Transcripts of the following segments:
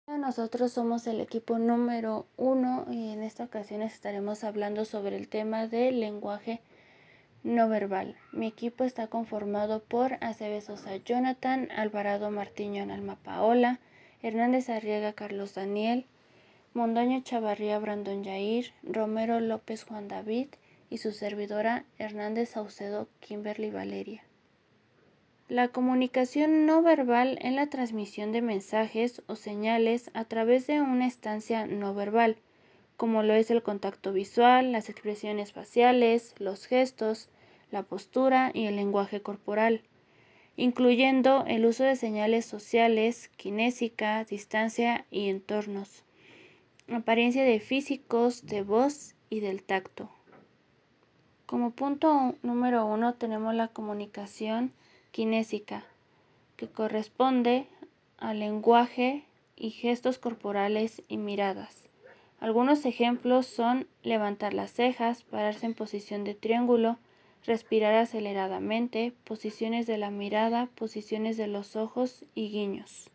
Nosotros somos el equipo número 1 y en esta ocasión estaremos hablando sobre el tema del lenguaje no verbal. Mi equipo está conformado por Aceves Sosa Jonathan, Alvarado Martiño Alma Paola, Hernández Arriaga Carlos Daniel, Mondoño Chavarría Brandon Yair, Romero López Juan David y su servidora Hernández Saucedo Kimberly Valeria. La comunicación no verbal es la transmisión de mensajes o señales a través de una instancia no verbal, como lo es el contacto visual, las expresiones faciales, los gestos, la postura y el lenguaje corporal, incluyendo el uso de señales sociales, kinésica, distancia y entornos, apariencia de físicos, de voz y del tacto. Como punto número 1 tenemos la comunicación kinésica, que corresponde al lenguaje y gestos corporales y miradas. Algunos ejemplos son levantar las cejas, pararse en posición de triángulo, respirar aceleradamente, posiciones de la mirada, posiciones de los ojos y guiños.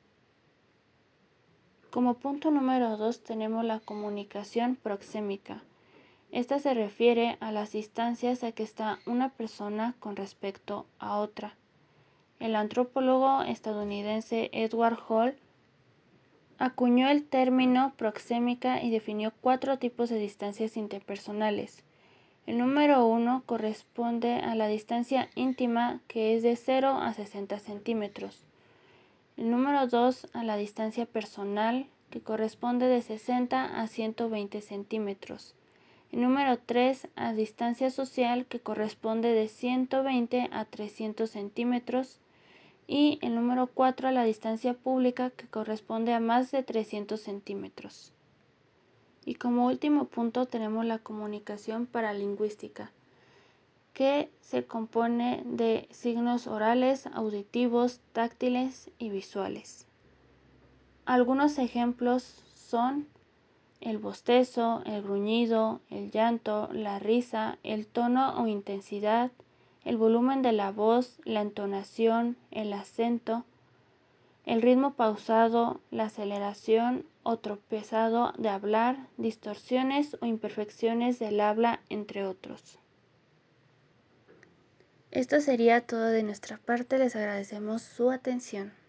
Como punto número 2 tenemos la comunicación proxémica. Esta se refiere a las distancias a que está una persona con respecto a otra. El antropólogo estadounidense Edward Hall acuñó el término proxémica y definió 4 tipos de distancias interpersonales. El número 1 corresponde a la distancia íntima, que es de 0 a 60 centímetros. El número 2 a la distancia personal, que corresponde de 60 a 120 centímetros. El número 3 a distancia social, que corresponde de 120 a 300 centímetros. Y el número 4 a la distancia pública, que corresponde a más de 300 centímetros. Y como último punto tenemos la comunicación paralingüística, que se compone de signos orales, auditivos, táctiles y visuales. Algunos ejemplos son el bostezo, el gruñido, el llanto, la risa, el tono o intensidad, el volumen de la voz, la entonación, el acento, el ritmo pausado, la aceleración o tropezado de hablar, distorsiones o imperfecciones del habla, entre otros. Esto sería todo de nuestra parte, les agradecemos su atención.